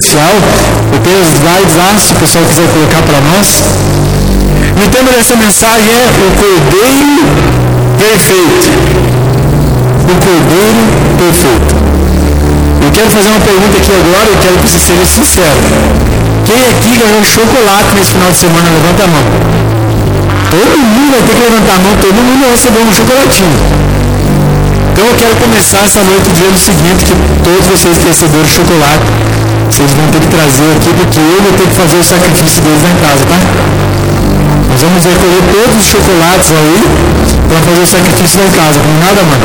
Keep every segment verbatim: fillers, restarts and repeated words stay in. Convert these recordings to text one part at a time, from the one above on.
social. Eu tenho os slides lá, se o pessoal quiser colocar para nós. E o tema dessa mensagem é o Cordeiro Perfeito. O Cordeiro Perfeito. Eu quero fazer uma pergunta aqui agora, eu quero que você seja sincero. Quem aqui ganhou chocolate nesse final de semana? Levanta a mão. Todo mundo vai ter que levantar a mão, todo mundo recebeu um chocolatinho. Então eu quero começar essa noite dizendo o seguinte, que todos vocês que receberam chocolate, vocês vão ter que trazer aqui, porque eu vou ter que fazer o sacrifício deles na casa, tá? Nós vamos recolher todos os chocolates aí para fazer o sacrifício lá em casa, combinado, mano?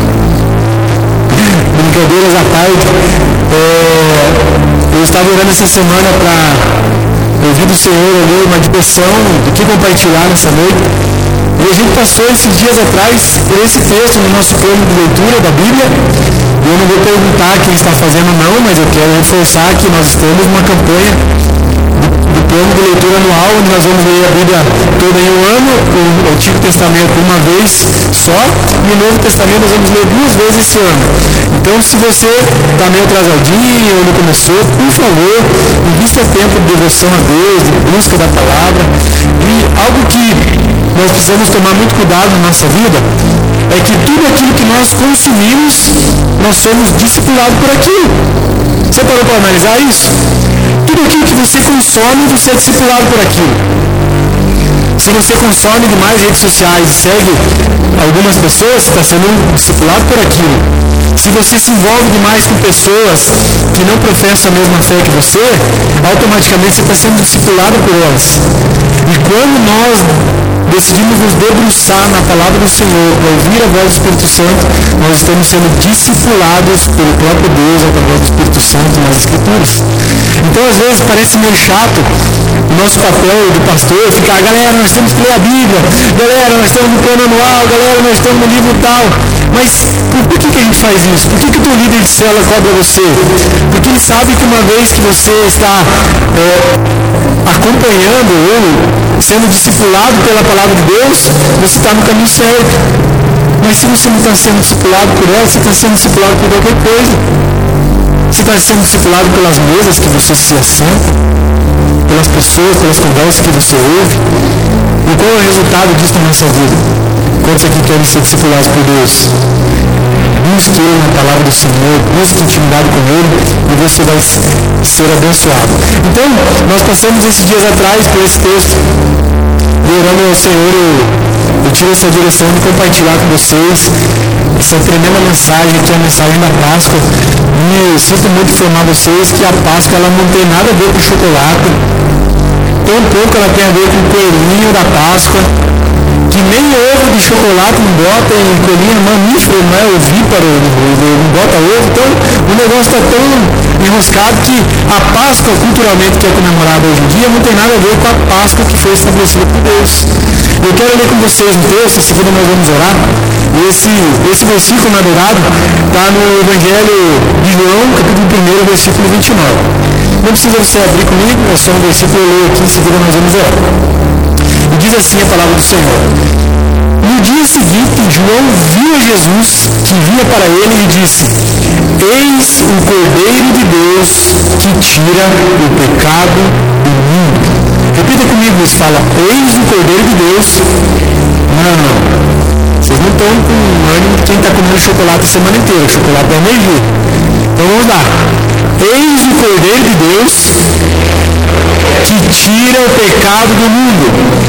Brincadeiras à parte. É, eu estava orando essa semana para ouvir do Senhor ali uma direção do que compartilhar nessa noite. E a gente passou esses dias atrás por esse texto no nosso plano de leitura da Bíblia. E eu não vou perguntar quem está fazendo não, mas eu quero reforçar que nós estamos numa campanha do plano de leitura anual, onde nós vamos ler a Bíblia toda em um ano, o Antigo Testamento uma vez só, e o Novo Testamento nós vamos ler duas vezes esse ano. Então, se você está meio atrasadinho ou não começou, por favor, invista tempo de devoção a Deus, de busca da palavra. E algo que nós precisamos tomar muito cuidado na nossa vida é que tudo aquilo que nós consumimos, nós somos discipulados por aquilo. Você parou para analisar isso? Tudo aquilo que você consome, você é discipulado por aquilo. Se você consome demais redes sociais e segue algumas pessoas, você está sendo discipulado por aquilo. Se você se envolve demais com pessoas que não professam a mesma fé que você, automaticamente você está sendo discipulado por elas. E quando nós decidimos nos debruçar na palavra do Senhor, para ouvir a voz do Espírito Santo, nós estamos sendo discipulados pelo próprio Deus, através do Espírito Santo nas Escrituras. Então, às vezes, parece meio chato o nosso papel de pastor ficar, galera, nós temos que ler a Bíblia, galera, nós estamos no plano anual, galera, nós estamos no livro tal. Mas por que, que a gente faz isso? Por que, que o teu líder de célula cobra você? Porque ele sabe que uma vez que você está é, acompanhando ele, sendo discipulado pela palavra de Deus, você está no caminho certo. Mas se você não está sendo discipulado por ela, você está sendo discipulado por qualquer coisa. Você está sendo discipulado pelas mesas que você se assenta, pelas pessoas, pelas conversas que você ouve. E qual é o resultado disso na nossa vida? Quantos aqui querem ser discipulados por Deus? Busque Ele na palavra do Senhor, busque intimidade com Ele e você vai ser abençoado. Então, nós passamos esses dias atrás por esse texto e orando ao Senhor, eu, eu tive essa direção de compartilhar com vocês essa tremenda mensagem, que é a mensagem da Páscoa. E eu sinto muito informar vocês que a Páscoa ela não tem nada a ver com chocolate, tampouco ela tem a ver com o coelhinho da Páscoa, que nem ovo de chocolate não bota em coelhinho mamífero, não é ovíparo, não bota ovo. Então o negócio está tão enroscado que a Páscoa culturalmente que é comemorada hoje em dia não tem nada a ver com a Páscoa que foi estabelecida por Deus. Eu quero ler com vocês um texto, em seguida nós vamos orar. Esse, esse versículo, na verdade, está no Evangelho de João, capítulo um, versículo vinte e nove. Não precisa você abrir comigo, é só um versículo eu leio aqui, em seguida nós vamos orar. E diz assim a palavra do Senhor. No dia seguinte, João viu a Jesus que vinha para ele e disse: Eis o Cordeiro de Deus que tira o pecado do mundo. Repita comigo isso, fala: Eis o Cordeiro de Deus. Não, não. Vocês não estão com ânimo de quem está comendo chocolate a semana inteira. Chocolate é energia. Então vamos lá. Eis o Cordeiro de Deus que tira o pecado do mundo.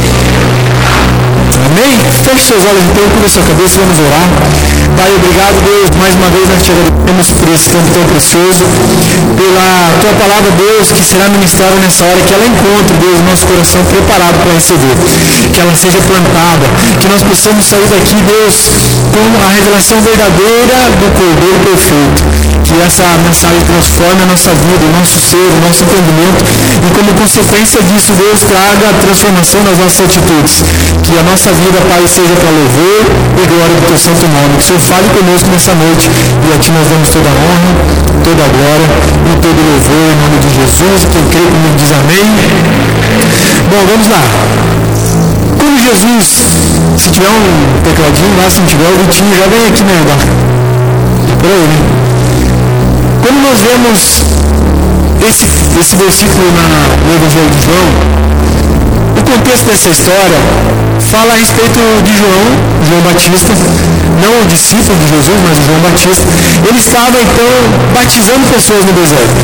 Amém? Feche seus olhos então, cura sua cabeça, vamos orar. Pai, obrigado, Deus, mais uma vez nós te agradecemos por esse tempo tão precioso, pela tua palavra, Deus, que será ministrada nessa hora, que ela encontre, Deus, nosso coração preparado para receber, que ela seja plantada, que nós possamos sair daqui, Deus, com a revelação verdadeira do Cordeiro perfeito, que essa mensagem transforme a nossa vida, o nosso ser, o nosso entendimento, e como consequência disso, Deus, traga a transformação nas nossas atitudes, que a nossa vida, Pai, seja para louvor e glória do teu santo nome. Que o Senhor fale conosco nessa noite e a ti nós damos toda a honra, toda a glória e todo o louvor em nome de Jesus. Quem crê comigo diz amém. Bom, vamos lá. Quando Jesus, se tiver um tecladinho lá, se não tiver o Vitinho, já vem aqui me ajudar. Por aí, né? Quando nós vemos esse esse versículo na, no Evangelho de João, o contexto dessa história fala a respeito de João, João Batista, não o discípulo de Jesus, mas o João Batista. Ele estava então batizando pessoas no deserto.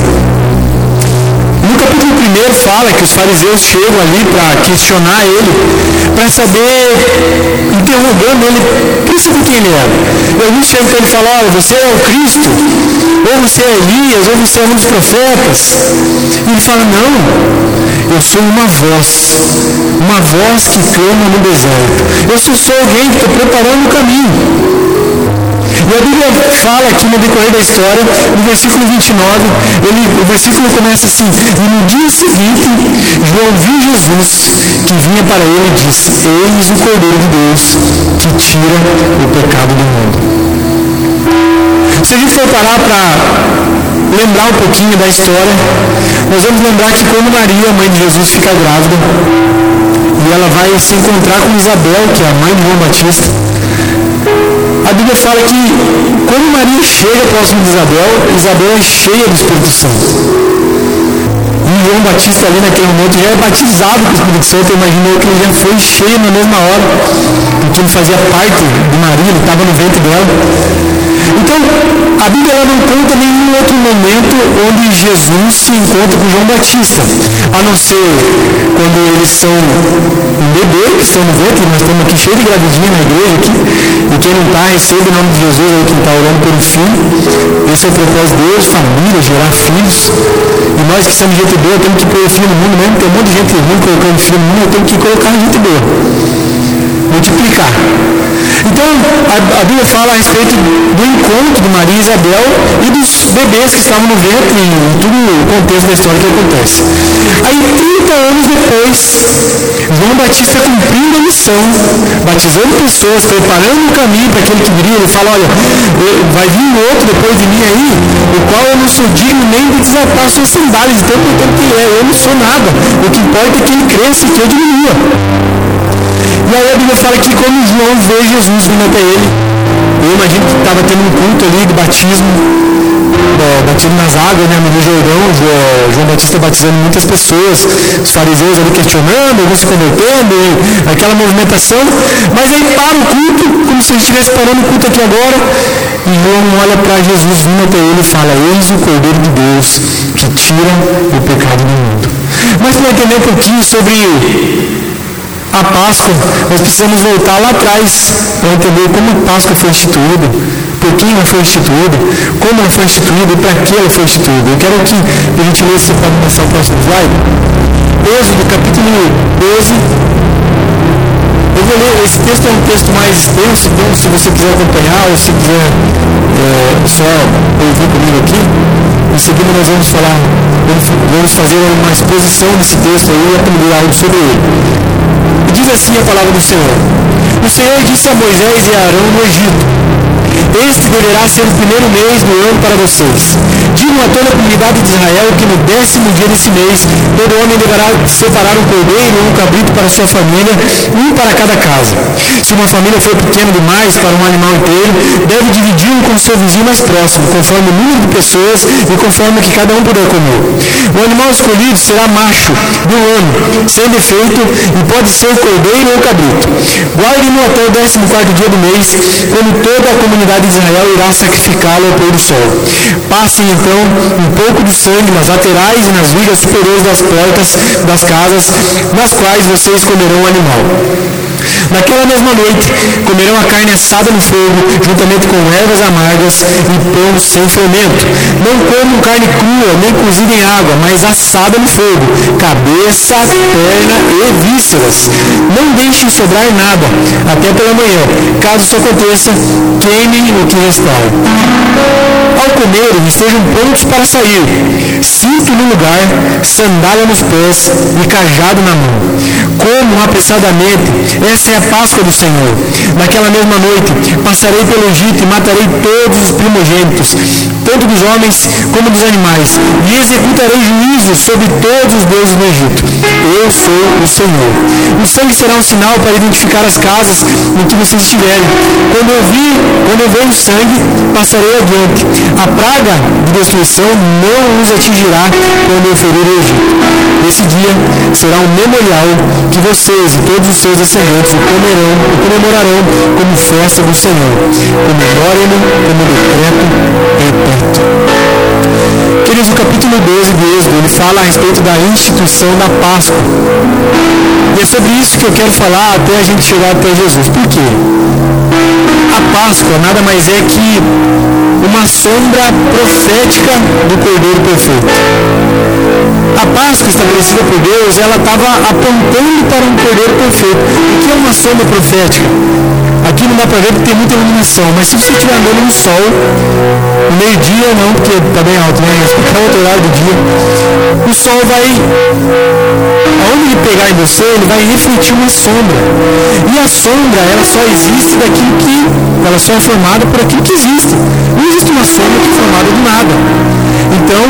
No capítulo primeiro fala que os fariseus chegam ali para questionar ele, para saber, interrogando ele, para saber quem ele era. E alguns chegam para ele e falam: olha, você é o Cristo, ou você é Elias, ou você é um dos profetas. E ele fala: não, eu sou uma voz, uma voz que clama no deserto. Eu sou só alguém que está preparando o caminho. E a Bíblia fala aqui no decorrer da história, no versículo vinte e nove, ele, o versículo começa assim: e no dia seguinte, João viu Jesus que vinha para ele e disse: eis o Cordeiro de Deus que tira o pecado do mundo. Se a gente for parar para lembrar um pouquinho da história, nós vamos lembrar que quando Maria, a mãe de Jesus, fica grávida, e ela vai se encontrar com Isabel, que é a mãe de João Batista, a Bíblia fala que quando Maria chega próximo de Isabel, Isabel é cheia do Espírito Santo. E João Batista ali naquele momento já é batizado com o Espírito Santo. Eu imaginei que ele já foi cheio na mesma hora, porque ele fazia parte de Maria, ele estava no ventre dela. Então, a Bíblia ela não conta nenhum outro momento onde Jesus se encontra com João Batista, a não ser quando eles são um bebê, que estão no ventre. Nós estamos aqui cheio de gravidinha na igreja aqui, e quem não está, recebe o nome de Jesus, aí quem está orando pelo filho. Esse é o propósito de Deus, família, gerar filhos. E nós que somos gente boa, temos que pôr filho no mundo mesmo. Tem um monte de gente ruim colocando filho no mundo, temos que colocar gente boa, multiplicar. Então, a, a Bíblia fala a respeito do encontro de Maria e Isabel e dos bebês que estavam no ventre, e tudo o contexto da história que acontece. Aí, trinta anos depois, João Batista cumprindo a missão, batizando pessoas, preparando o caminho para aquele que viria. Ele fala: olha, vai vir outro depois de mim aí, o qual eu não sou digno nem de desatar suas sandálias, então portanto que ele é, eu não sou nada. O que importa é que ele cresça e que eu diminua. E aí a Bíblia fala que quando João vê Jesus vindo até ele, eu imagino que estava tendo um culto ali de batismo, é, batismo nas águas, né, no Rio Jordão, João Batista batizando muitas pessoas, os fariseus ali questionando, alguns se convertendo, aquela movimentação. Mas aí para o culto, como se ele estivesse parando o culto aqui agora, e João olha para Jesus vindo até ele e fala: eis o Cordeiro de Deus que tira o pecado do mundo. Mas para entender um pouquinho sobre a Páscoa, nós precisamos voltar lá atrás para entender como a Páscoa foi instituída, por quem ela foi instituída, como ela foi instituída e para que ela foi instituída. Eu quero que a gente lê, você pode começar o próximo slide. Êxodo, capítulo doze. Eu vou ler, esse texto é um texto mais extenso, então se você quiser acompanhar ou se quiser é, só ouvir comigo aqui, em seguida nós vamos falar, vamos fazer uma exposição desse texto aí e aprender algo sobre ele. E diz assim a palavra do Senhor: o Senhor disse a Moisés e a Arão no Egito: este deverá ser o primeiro mês do ano para vocês. Digam a toda a comunidade de Israel que no décimo dia desse mês, todo homem deverá separar um cordeiro ou um cabrito para sua família, um para cada casa. Se uma família for pequena demais para um animal inteiro, deve dividi-lo com seu vizinho mais próximo, conforme o número de pessoas e conforme o que cada um puder comer. O animal escolhido será macho do ano, sem defeito, e pode ser cordeiro ou cabrito. Guarde-no até o décimo quarto dia do mês, quando toda a comunidade de Israel irá sacrificá-lo ao pôr do sol. Passem então um pouco do sangue nas laterais e nas vigas superiores das portas das casas, nas quais vocês comerão o animal. Naquela mesma noite, comerão a carne assada no fogo, juntamente com ervas amargas e pão sem fermento. Não comam carne crua, nem cozida em água, mas assada no fogo, cabeça, perna e vísceras. Não deixem sobrar nada, até pela manhã. Caso isso aconteça, queimem o que restar. Ao comerem, estejam prontos para sair, cinto no lugar, sandália nos pés e cajado na mão. Comam apressadamente, essa é a a Páscoa do Senhor. Naquela mesma noite, passarei pelo Egito e matarei todos os primogênitos, tanto dos homens como dos animais, e executarei juízo sobre todos os deuses do Egito. Eu sou o Senhor. O sangue será um sinal para identificar as casas em que vocês estiverem. Quando eu vir, quando eu ver o sangue, passarei adiante. A praga de destruição não os atingirá quando eu ferir o Egito. Esse dia será um memorial que vocês e todos os seus descendentes o comerão, o comemorarão como festa do Senhor. Comemorem-no como decreto perpétuo. Queridos, o capítulo doze de Êxodo, ele fala a respeito da instituição da Páscoa. E é sobre isso que eu quero falar até a gente chegar até Jesus. Por quê? A Páscoa nada mais é que uma sombra profética do Cordeiro Perfeito. A Páscoa estabelecida por Deus, ela estava apontando para um Cordeiro Perfeito. O que é uma sombra profética? Aqui não dá para ver porque tem muita iluminação, mas se você estiver andando no sol, no meio-dia não, porque está bem alto, né? Mas qualquer outro horário do dia, o sol vai, aonde ele pegar em você, ele vai refletir uma sombra. E a sombra, ela só existe daquilo que, ela só é formada por aquilo que existe. Não existe uma sombra que é formada do nada. Então,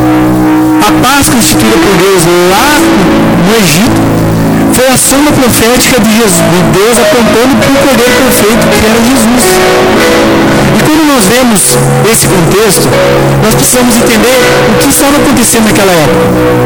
a Páscoa instituída por Deus lá no Egito foi a sombra profética de, Jesus, de Deus apontando para o Cordeiro Perfeito, que era Jesus. E quando nós vemos esse contexto, nós precisamos entender o que estava acontecendo naquela época.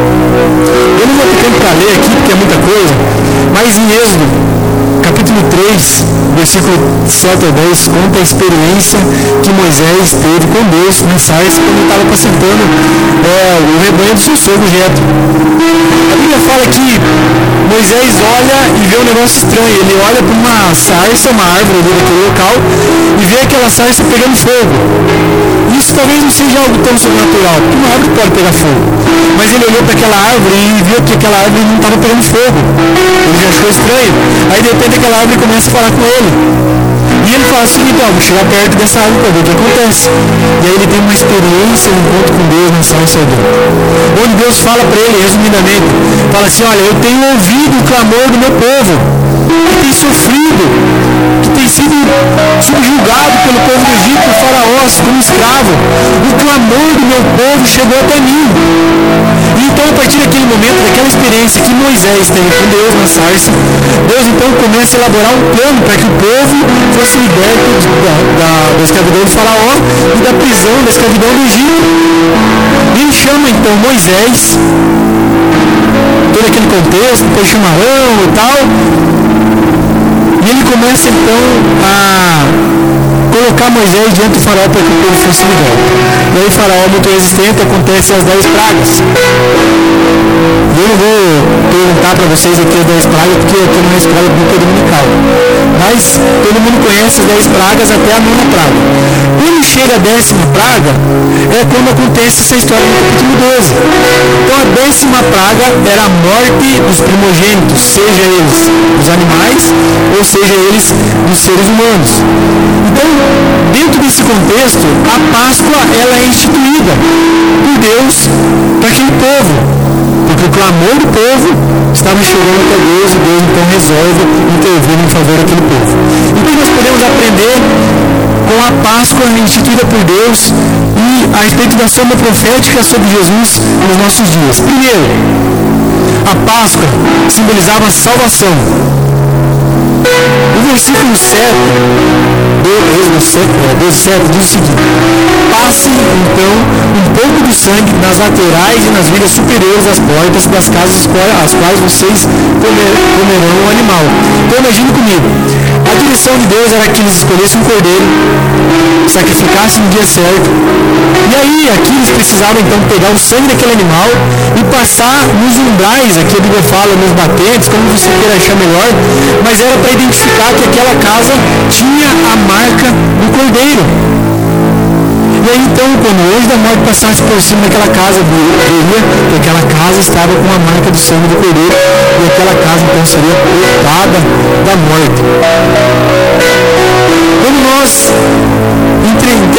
Eu não vou ter tempo para ler aqui, porque é muita coisa, mas em Êxodo, capítulo três, versículo sete a dez, conta a experiência que Moisés teve com Deus na sarça quando ele estava apacentando é, o rebanho do seu sogro Jetro. A Bíblia fala que Moisés olha e vê um negócio estranho. Ele olha para uma sarça, uma árvore ali daquele local, e vê aquela sarça pegando fogo. Isso talvez não seja algo tão sobrenatural, porque uma árvore pode pegar fogo. Mas ele olhou para aquela árvore e viu que aquela árvore não estava pegando fogo. Ele já achou estranho. Aí de repente aquela árvore começa a falar com ele. E ele fala assim, então, vou chegar perto dessa árvore para ver o que acontece. E aí ele tem uma experiência, um encontro com Deus na sarça ardente. Onde Deus fala para ele, resumidamente, fala assim, olha, eu tenho ouvido o clamor do meu povo, que tem sofrido, que tem sido subjugado pelo povo do Egito, por faraós, como escravo. O clamor do meu povo chegou até mim. E então, a partir daquele momento, daquela experiência que Moisés teve com Deus na sarça, Deus então começa a elaborar um plano para que o povo fosse liberto da, da, da escravidão do faraó e da prisão, da escravidão do Egito. E ele chama então Moisés, todo aquele contexto, depois chama Arão e tal, e ele começa então a colocar Moisés diante do faraó para que o povo fosse liberto. E aí o faraó, muito resistente, acontece as dez pragas. Eu não vou perguntar para vocês aqui as dez pragas, porque aqui não é escola bíblica dominical. Mas todo mundo conhece as dez pragas até a nona praga. Quando chega a décima praga, é quando acontece essa história no capítulo doze. Então a décima praga era a morte dos primogênitos, seja eles dos animais, ou seja eles dos seres humanos. Então, dentro desse contexto, a Páscoa ela é instituída por Deus para aquele povo, porque o clamor do povo estava chegando até Deus e Deus então resolve intervir em favor daquele povo. Então nós podemos aprender com a Páscoa instituída por Deus e a respeito da sombra profética sobre Jesus nos nossos dias. Primeiro, a Páscoa simbolizava a salvação. O versículo sete do Êxodo sete diz o seguinte: passe então um pouco do sangue nas laterais e nas vigas superiores das portas das casas às quais vocês comer, comerão o animal. Então imagine comigo, a direção de Deus era que eles escolhessem um cordeiro, sacrificassem no dia certo, e aí aqui eles precisavam então pegar o sangue daquele animal e passar nos umbrais, aqui a Bíblia fala nos batentes, como você queira achar melhor, mas era para identificar que aquela casa tinha a marca do cordeiro. E aí então, quando o anjo da morte passasse por cima daquela casa, veria que aquela casa estava com a marca do sangue do cordeiro, e aquela casa então seria poupada da morte. Quando nós entendemos que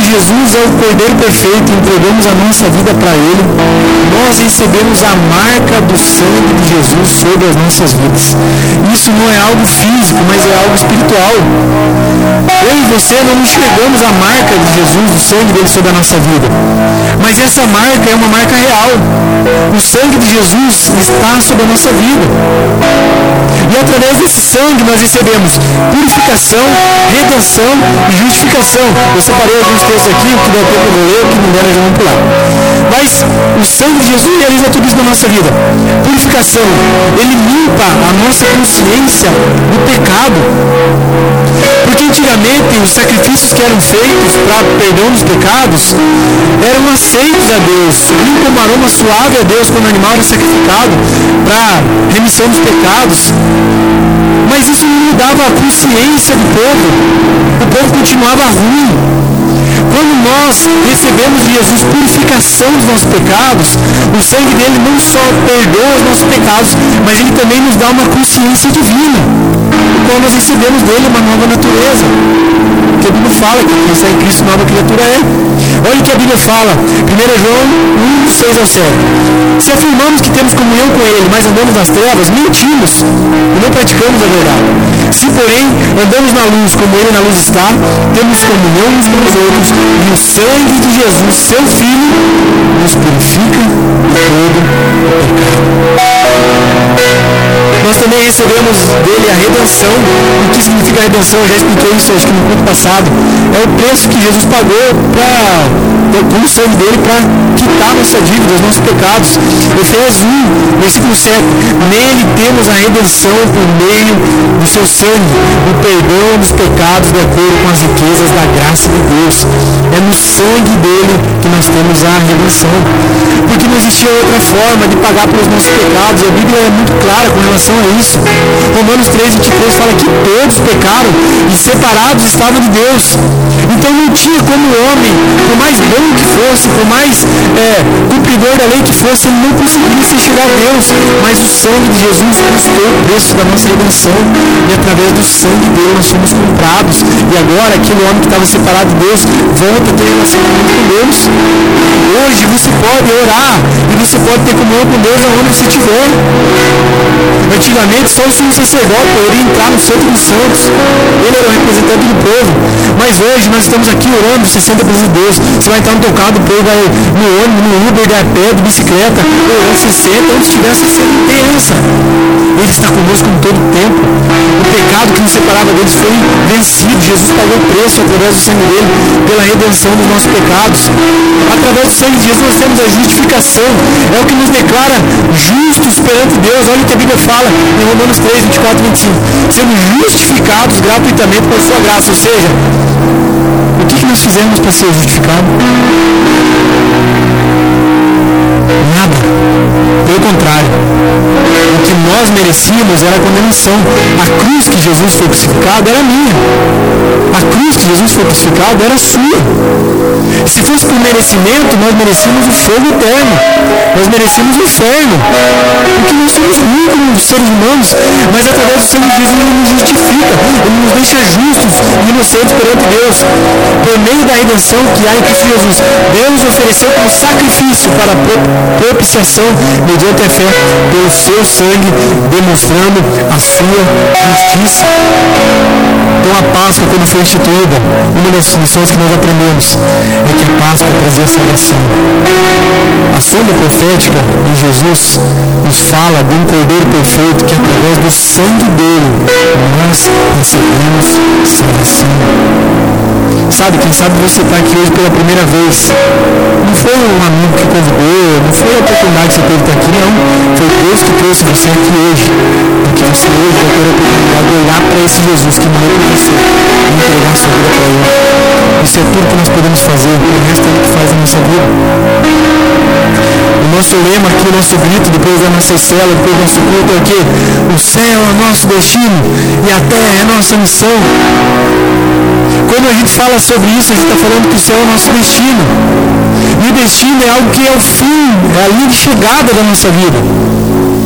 Jesus é o Cordeiro perfeito, entregamos a nossa vida para Ele, nós recebemos a marca do sangue de Jesus sobre as nossas vidas. Isso não é algo físico, mas é algo espiritual. Eu e você não enxergamos a marca de Jesus, o sangue dele sobre a nossa vida, mas essa marca é uma marca real. O sangue de Jesus está sobre a nossa vida, e através desse sangue nós recebemos purificação, redenção e justificação. Eu separei alguns textos aqui, o que der tempo eu vou ler, o que não der nós vamos pular. Mas o sangue de Jesus realiza tudo isso na nossa vida. Purificação, ele limpa a nossa consciência do pecado. Porque antigamente os sacrifícios que eram feitos para perdão dos pecados eram aceitos a Deus, vinham como aroma suave a Deus quando o animal era sacrificado para remissão dos pecados. Mas isso não mudava a consciência do povo. O povo continuava ruim. Quando nós recebemos de Jesus purificação dos nossos pecados, o sangue dele não só perdoa os nossos pecados, mas ele também nos dá uma consciência divina, quando nós recebemos dele uma nova natureza. Que a Bíblia fala que quem está em Cristo nova criatura é. Olha o que a Bíblia fala, primeiro João um, seis ao sete. Se afirmamos que temos comunhão com ele, mas andamos nas trevas, mentimos e não praticamos a verdade. Se, porém, andamos na luz como ele na luz está, temos comunhão uns com os outros, e o sangue de Jesus, seu Filho, nos purifica de todo o pecado. Nós também recebemos dele a redenção. O que significa a redenção? Eu já expliquei isso acho que no culto passado. É o preço que Jesus pagou para, com o sangue dele, para quitar nossa dívida, os nossos pecados. Efésios um, versículo sete. Nele temos a redenção por meio do seu sangue, o perdão dos pecados de acordo com as riquezas da graça de Deus. É no sangue dele que nós temos a redenção. Porque não existia outra forma de pagar pelos nossos pecados. A Bíblia é muito clara com relação a isso. Romanos três, vinte e três fala que todos pecaram e separados estavam de Deus. Então não tinha como o homem, por mais bom que fosse, por mais é, cumpridor da lei que fosse, ele não conseguiria se chegar a Deus. Mas o sangue de Jesus custou o preço da nossa redenção, e através do sangue dele nós somos comprados. E agora aquele homem que estava separado de Deus volta a ter relacionamento com Deus. Hoje você pode orar e você pode ter comunhão com Deus aonde você estiver. Antigamente só o sumo sacerdote poderia entrar no Santo dos Santos. Ele era o representante do povo. Mas hoje nós estamos aqui orando, você senta preso de Deus. Você vai entrar no teu carro, depois vai no ônibus, no Uber, vai a pé, de bicicleta, orando, você senta, onde estiver, você senta, não tem essa. Ele está conosco em todo o tempo. O pecado que nos separava deles foi vencido. Jesus pagou o preço através do sangue dele, pela redenção dos nossos pecados. Através do sangue de Jesus nós temos a justificação. É o que nos declara justos perante Deus. Olha o que a Bíblia fala em Romanos três, vinte e quatro e vinte e cinco. Sendo justificados gratuitamente por sua graça. Ou seja, o que, que nós fizemos para ser justificados? Nada. Pelo contrário, o que nós merecíamos era a condenação. A cruz que Jesus foi crucificado era minha. A cruz que Jesus foi crucificado era sua. Se fosse por merecimento, nós merecíamos o fogo eterno. Nós merecíamos o inferno. Porque nós somos ruins como seres humanos. Mas através do sangue de Jesus ele nos justifica. Ele nos deixa justos e inocentes perante Deus. Por meio da redenção que há em Cristo Jesus, Deus ofereceu como sacrifício para a propiciação mediante a fé pelo seu sangue, demonstrando a sua justiça. Então a Páscoa, quando foi instituída, uma das lições que nós aprendemos é que a Páscoa trazia salvação. A sombra profética de Jesus nos fala de um Cordeiro perfeito que através do sangue dele nós recebemos salvação. Sabe, quem sabe você está aqui hoje pela primeira vez. Não foi um amigo que convidou, não foi a oportunidade que você teve de estar aqui, não. Foi Deus que trouxe você aqui hoje. Porque você hoje vai ter a oportunidade de olhar para esse Jesus que morreu por você e entregar a sua vida para ele. Isso é tudo que nós podemos fazer, o resto é o que faz a nossa vida. O nosso lema aqui, o nosso grito depois da nossa célula, depois do nosso culto é o quê? O céu é o nosso destino e a terra é a nossa missão. Quando a gente fala sobre isso, a gente está falando que o céu é o nosso destino. E o destino é algo que é o fim, é a linha de chegada da nossa vida. E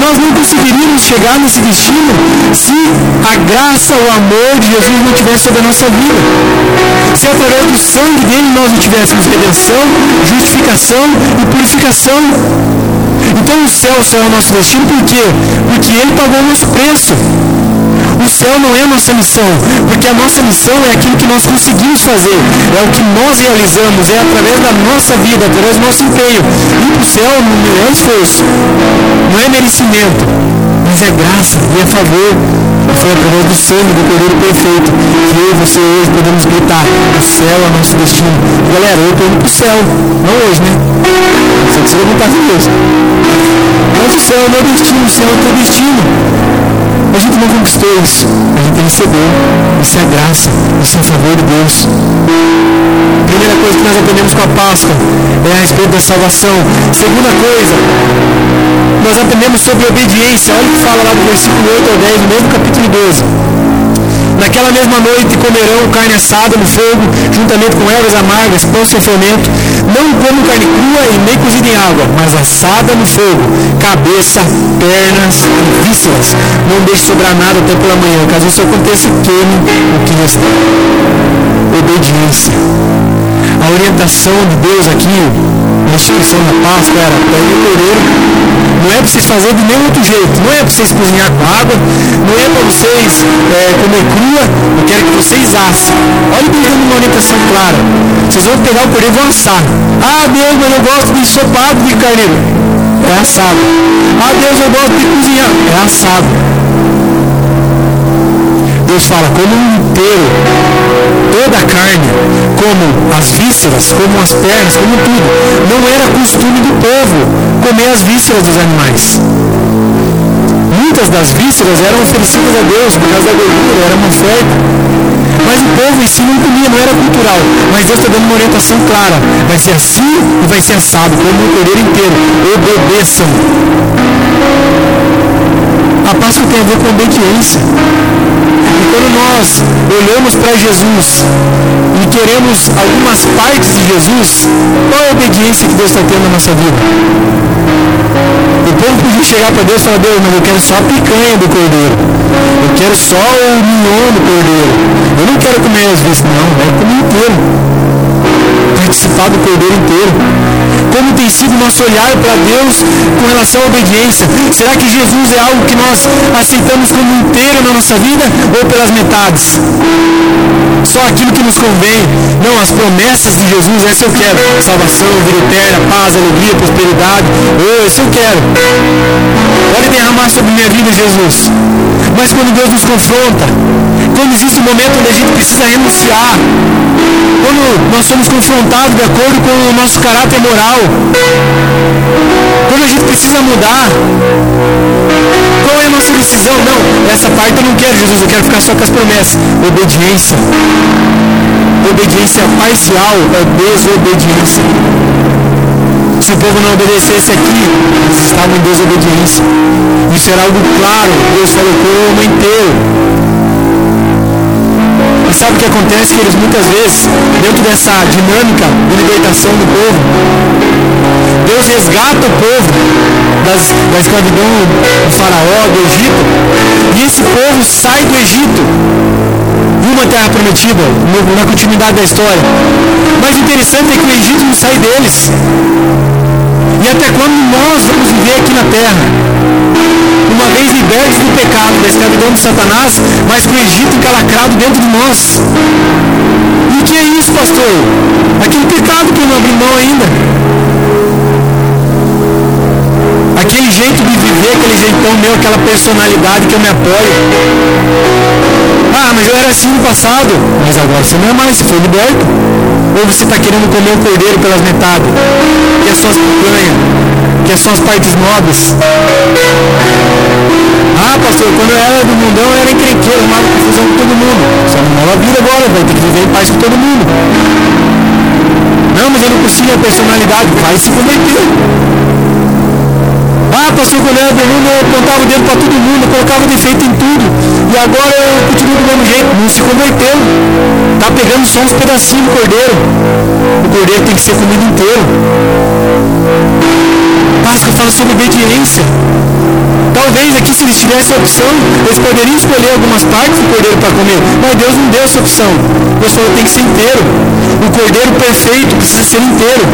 nós não conseguiríamos chegar nesse destino se a graça, o amor de Jesus não tivesse sobre a nossa vida. Se através do sangue dele nós não tivéssemos redenção, justificação e purificação. Então o céu só é o nosso destino, por quê? Porque ele pagou o nosso preço. O céu não é a nossa missão, porque a nossa missão é aquilo que nós conseguimos fazer, é o que nós realizamos, é através da nossa vida, através do nosso empenho. Ir para o céu não é esforço, não é merecimento, mas é graça e é favor. Foi através do sangue do Cordeiro perfeito que eu e você hoje podemos gritar: o céu é o nosso destino. Galera, eu estou indo para o céu, não hoje, né? Você precisa voltar com Deus. Mas o céu é o meu destino, o céu é o teu destino. A gente não conquistou isso, a gente recebeu. Isso é graça, isso é a favor de Deus. Primeira coisa que nós aprendemos com a Páscoa é a respeito da salvação. Segunda coisa, nós aprendemos sobre obediência. Olha o que fala lá do versículo oito ao dez, no mesmo capítulo doze. Naquela mesma noite comerão carne assada no fogo, juntamente com ervas amargas, pão sem fermento. Não comam carne crua e nem cozida em água, mas assada no fogo, cabeça, pernas e vísceras. Não deixe sobrar nada até pela manhã. Caso isso aconteça, queime o que restar. Obediência. A orientação de Deus aqui, na instituição da Páscoa, era: pegue o cordeiro. Não é para vocês fazerem de nenhum outro jeito. Não é para vocês cozinhar com água. Não é para vocês é, comer crua. Eu quero que vocês assem. Olha Deus dando uma orientação clara. Vocês vão pegar o cordeiro e vão assar. Ah, Deus, mas eu gosto de ensopado de carneiro. É assado. Ah, Deus, eu gosto de cozinhar. É assado. Deus fala: como um inteiro, toda a carne, como as vísceras, como as pernas, como tudo. Não era costume do povo comer as vísceras dos animais. Muitas das vísceras eram oferecidas a Deus por causa da gordura, era uma oferta. Mas o povo em si não comia, não era cultural. Mas Deus está dando uma orientação clara: vai ser assim e vai ser assado, como o cordeiro inteiro. Obedeçam. A Páscoa tem a ver com obediência. E quando nós olhamos para Jesus e queremos algumas partes de Jesus, qual é a obediência que Deus está tendo na nossa vida? O povo podia chegar para Deus e falar: Deus, mas eu quero só a picanha do cordeiro. Eu quero só o mignon do cordeiro. Eu não quero comer as vezes, não. Eu quero comer inteiro. Participar do cordeiro inteiro. Como tem sido o nosso olhar para Deus com relação à obediência? Será que Jesus é algo que nós aceitamos como inteiro na nossa vida ou pelas metades? Só aquilo que nos convém? Não, as promessas de Jesus, essa eu quero: salvação, vida eterna, paz, alegria, prosperidade. Oh, esse eu quero. Pode derramar sobre minha vida, Jesus. Mas quando Deus nos confronta, quando existe um momento onde a gente precisa renunciar, quando nós somos confrontados de acordo com o nosso caráter moral, quando a gente precisa mudar, qual é a nossa decisão? Não, essa parte eu não quero, Jesus, eu quero ficar só com as promessas. Obediência. Obediência parcial é desobediência. Se o povo não obedecesse aqui, eles estavam em desobediência. Isso era algo claro. Deus falou com o homem inteiro. E sabe o que acontece? Que eles muitas vezes, dentro dessa dinâmica de libertação do povo, Deus resgata o povo das, da escravidão do faraó, do Egito, e esse povo sai do Egito rumo à terra prometida, na continuidade da história. Mas o interessante é que o Egito não sai deles. E até quando nós vamos viver aqui na terra, uma vez libertos do pecado, da escravidão de Satanás, mas com o Egito encalacrado dentro de nós. E o que é isso, pastor? Aquele pecado que eu não abri mão ainda. Aquele jeito de viver, aquele jeitão meu, aquela personalidade que eu me apoio. Ah, mas eu era assim no passado. Mas agora você não é mais, você foi liberto. Ou você está querendo comer um cordeiro pelas metades? Que é só as picanhas, que é só as partes nobres. Ah, pastor, quando eu era do mundão, eu era encrenqueiro, arrumava confusão com todo mundo. Só não nova vida agora, vai ter que viver em paz com todo mundo. Não, mas eu não consigo a personalidade. Vai se converter. Ah, pastor, quando eu era do mundo, eu apontava o dedo para todo mundo, eu colocava defeito em tudo. E agora eu continuo do mesmo jeito. Não se converteu. Está pegando só uns pedacinhos do cordeiro. O cordeiro tem que ser comido inteiro. Páscoa fala sobre obediência. Está porque se eles tivessem a opção, eles poderiam escolher algumas partes do cordeiro para comer, mas Deus não deu essa opção. Deus falou, tem que ser inteiro. O cordeiro perfeito precisa ser inteiro.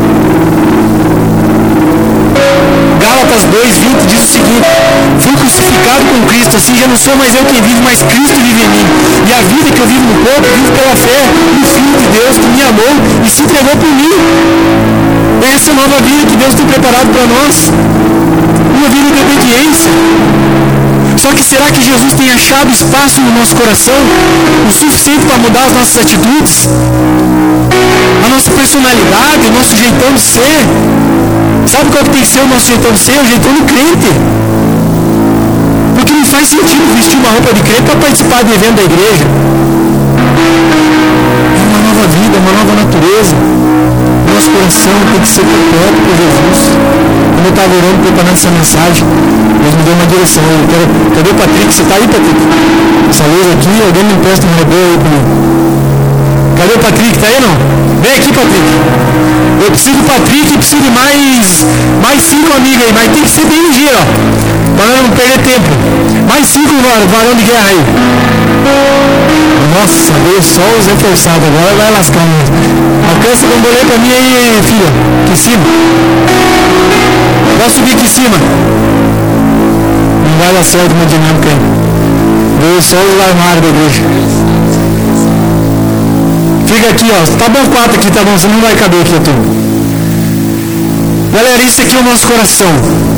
Gálatas dois, vinte diz o seguinte: fui crucificado com Cristo, assim já não sou mais eu quem vive, mas Cristo vive em mim. E a vida que eu vivo no corpo, vivo pela fé no Filho de Deus que me amou e se entregou por mim. Essa é a nova vida que Deus tem preparado para nós. Uma vida de obediência. Só que será que Jesus tem achado espaço no nosso coração o suficiente para mudar as nossas atitudes? A nossa personalidade, o nosso jeitão de ser? Sabe qual que tem que ser o nosso jeitão de ser? O jeitão do crente. Porque não faz sentido vestir uma roupa de crente para participar do evento da igreja. É uma nova vida, uma nova natureza. Nosso coração tem que ser completo por Jesus. Quando eu estava orando, preparando essa mensagem, Deus me deu uma direção. Eu quero... Cadê o Patrick? Você está aí, Patrick? Essa luz aqui, alguém me empresta um robô aí comigo. Cadê o Patrick? Está aí não? Vem aqui, Patrick. Eu preciso do Patrick e preciso de mais, mais cinco amigos aí, mas tem que ser bem ligeiro, ó, para não perder tempo. Mais cinco varão de guerra aí. Nossa, veio só os reforçados, agora vai lascar mesmo. Alcança o bambolê pra mim aí, filha. Aqui em cima. Posso subir aqui em cima? Não vai dar certo uma dinâmica aí. Veio só os armários da igreja. Fica aqui, ó. Tá bom quatro aqui, tá bom? Você não vai caber aqui, tudo. Galera, isso aqui é o nosso coração.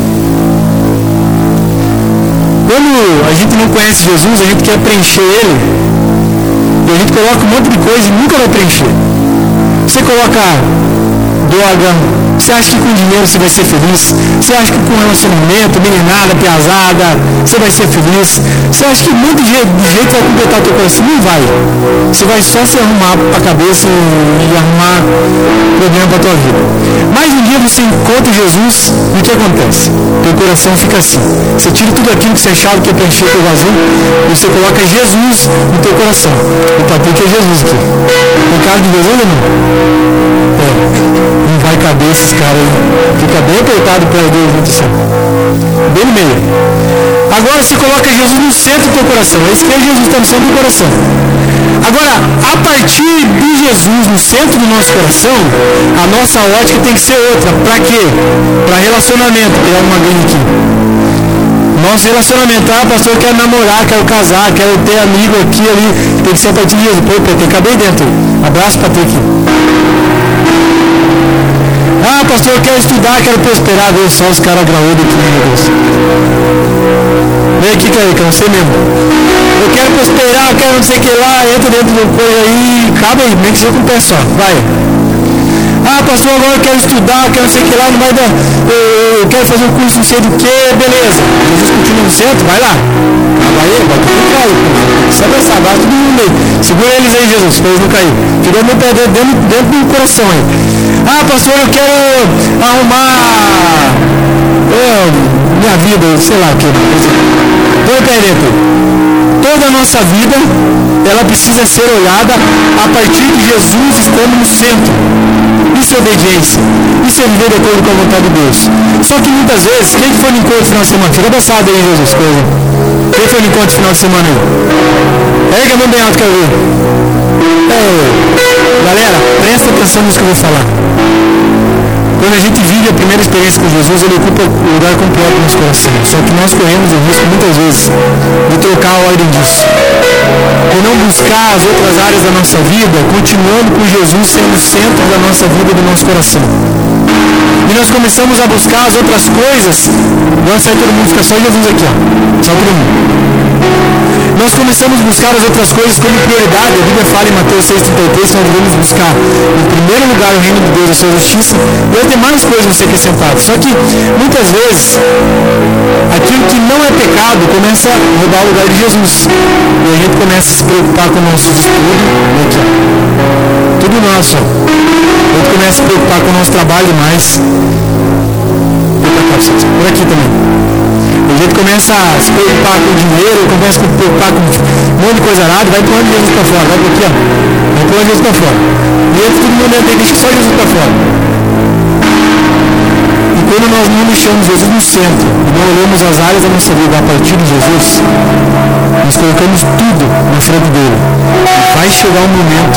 Quando a gente não conhece Jesus, a gente quer preencher Ele. E a gente coloca um monte de coisa e nunca vai preencher. Você coloca droga, você acha que com dinheiro você vai ser feliz? Você acha que com relacionamento, meninada, piazada, você vai ser feliz? Você acha que muito jeito, de jeito vai completar o teu coração? Não vai. Você vai só se arrumar para a cabeça e arrumar problema para a tua vida. Mas um dia você encontra Jesus e o que acontece? Teu coração fica assim. Você tira tudo aquilo que você achava que ia preencher o teu vazio e você coloca Jesus no teu coração. O Patrick é Jesus aqui. Tem cara de Jesus ou não? É. Não vai caber esses caras aí. Fica bem apertado para Deus, muito certo. Bem no meio. Agora você coloca Jesus no centro do teu coração. Esse que é Jesus, está no centro do coração. Agora, a partir de Jesus no centro do nosso coração, a nossa ótica tem que ser outra. Para quê? Para relacionamento. Tem alguma ganha aqui. Nosso relacionamento, ah, pastor, eu quero namorar, quero casar, quero ter amigo aqui, ali. Tem que ser a partir de Jesus. Pô, tem que caber dentro. Abraço, Patrick. Ah, pastor, eu quero estudar, quero prosperar. Vê só os caras graúdos aqui, meu Deus. Vem aqui, Caio, que é você mesmo. Eu quero prosperar, eu quero não sei o que lá, entra dentro do coisa aí, cabe aí, nem que seja com o pé só, vai. Ah, pastor, agora eu quero estudar, eu quero não sei o que lá, não vai dar, eu quero fazer um curso não sei do que, beleza. Jesus continua no centro, vai lá. Ah, vai aí, vai tudo cair, precisa pensar, vai todo mundo aí. Segura eles aí, Jesus, para eles não cair. Fica meu pé dentro, dentro, dentro do coração aí. Ah, pastor, eu quero arrumar oh, minha vida, sei lá o que. Põe o pé dentro. Toda a nossa vida, ela precisa ser olhada a partir de Jesus estando no centro. Isso é obediência. Isso é viver de acordo com a vontade de Deus. Só que muitas vezes, quem foi no encontro final de semana? Fica abraçado aí, Jesus. Coisa. Quem foi no encontro final de semana aí? Erga a mão bem alto que eu vi. É, galera, presta atenção nisso que eu vou falar. Quando a gente vive a primeira experiência com Jesus, ele ocupa o lugar completo no nosso coração. Só que nós corremos o risco muitas vezes de trocar a ordem disso. De não buscar as outras áreas da nossa vida, continuando com Jesus sendo o centro da nossa vida e do nosso coração. E nós começamos a buscar as outras coisas. Agora sai todo mundo, fica só Jesus aqui, ó. Só todo mundo. Nós começamos a buscar as outras coisas como prioridade. A Bíblia fala em Mateus seis, trinta e três que nós devemos buscar em primeiro lugar o reino de Deus e a sua justiça, e as demais coisas vão ser acrescentadas. Só que muitas vezes aquilo que não é pecado começa a roubar o lugar de Jesus, e a gente começa a se preocupar com o nosso estudo, aqui, tudo nosso. A gente começa a se preocupar com o nosso trabalho demais. Por aqui também. A gente começa a se preocupar com o dinheiro, começa a se preocupar com um monte de coisa arada, vai empurrando Jesus para fora, vai por aqui, ó. Vai empurrando Jesus para fora. E entra todo mundo dentro, deixa só Jesus para fora. E quando nós não deixamos Jesus no centro e não olhamos as áreas da nossa vida a partir de Jesus, nós colocamos tudo na frente dele. Vai chegar um momento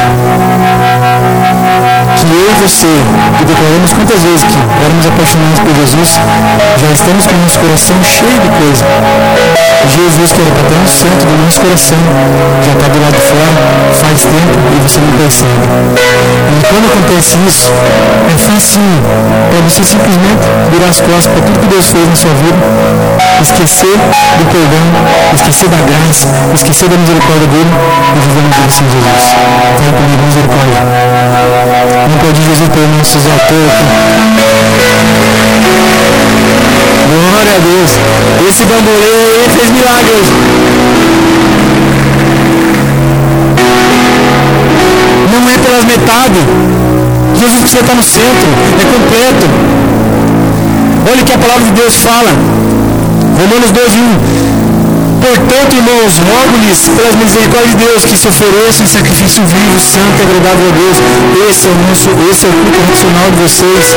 que eu e você, que declaramos quantas vezes que éramos apaixonados por Jesus, já estamos com o nosso coração cheio de coisa. Jesus, que era para estar no centro do nosso coração, já está do lado de fora faz tempo e você não percebe. E quando acontece isso, é facinho para você simplesmente virar as costas para tudo que Deus fez na sua vida, esquecer do perdão, esquecer da graça, esquecer da misericórdia dele e viver uma vida sem Jesus. Fala comigo, misericórdia. Não pode Jesus pelo nossos autores. Glória a Deus. Esse bambolê aí fez milagres. Não é pelas metades. Jesus precisa estar no centro. É completo. Olha o que a palavra de Deus fala. Romanos doze, um. Portanto, irmãos, rogo-lhes pelas misericórdias de Deus que se ofereçam em sacrifício vivo, santo e agradável a Deus. Esse é o nosso, esse é o culto racional de vocês.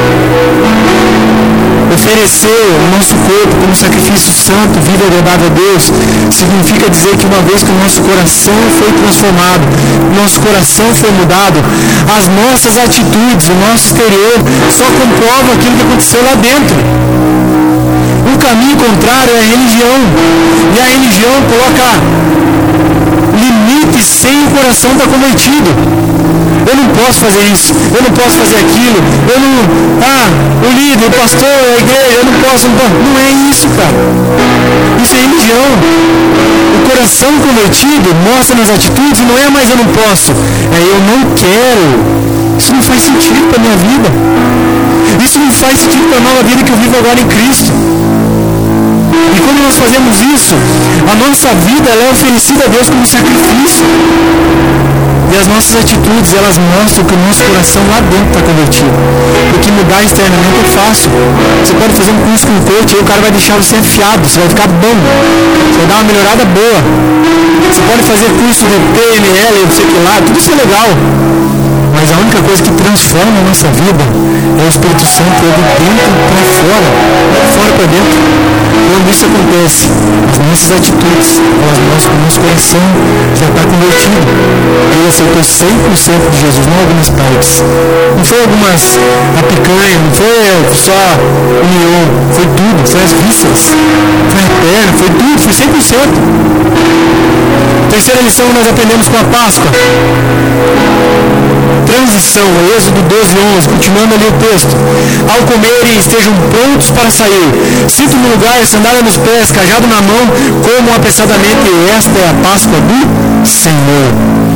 Oferecer o nosso corpo como sacrifício santo, vivo e agradável a Deus, significa dizer que uma vez que o nosso coração foi transformado, o nosso coração foi mudado, as nossas atitudes, o nosso exterior, só comprovam aquilo que aconteceu lá dentro. O caminho contrário é a religião. E a religião coloca limites sem o coração estar convertido. Eu não posso fazer isso, eu não posso fazer aquilo, eu não... Ah, o líder, o pastor, a igreja, eu não posso... Não, posso. Não é isso, cara. Isso é religião. O coração convertido mostra nas atitudes e não é mais eu não posso. É eu não quero. Isso não faz sentido para a minha vida. Isso não faz sentido para a nova vida que eu vivo agora em Cristo. E quando nós fazemos isso, a nossa vida ela é oferecida a Deus como sacrifício. E as nossas atitudes, elas mostram que o nosso coração lá dentro está convertido. Porque mudar externamente é fácil. Você pode fazer um curso com o coach, aí o cara vai deixar você afiado, você vai ficar bom. Você vai dar uma melhorada boa. Você pode fazer curso de P N L, não sei o que lá, tudo isso é legal. Mas a única coisa que transforma a nossa vida é o Espírito Santo, é de dentro para fora, de fora para dentro. Quando isso acontece, as nossas atitudes, elas mostram que o nosso coração já está convertido. Ele aceitou cem por cento de Jesus, não algumas partes. Não foi algumas, a picanha, não foi só o miolo, foi tudo, foi as vísceras, foi a perna, foi tudo, foi cem por cento. Terceira lição que nós aprendemos com a Páscoa. Transição, Êxodo doze, onze, continuando ali o texto. Ao comerem, estejam prontos para sair. Cinto no lugar, sandália nos pés, cajado na mão, como apressadamente. Esta é a Páscoa do Senhor.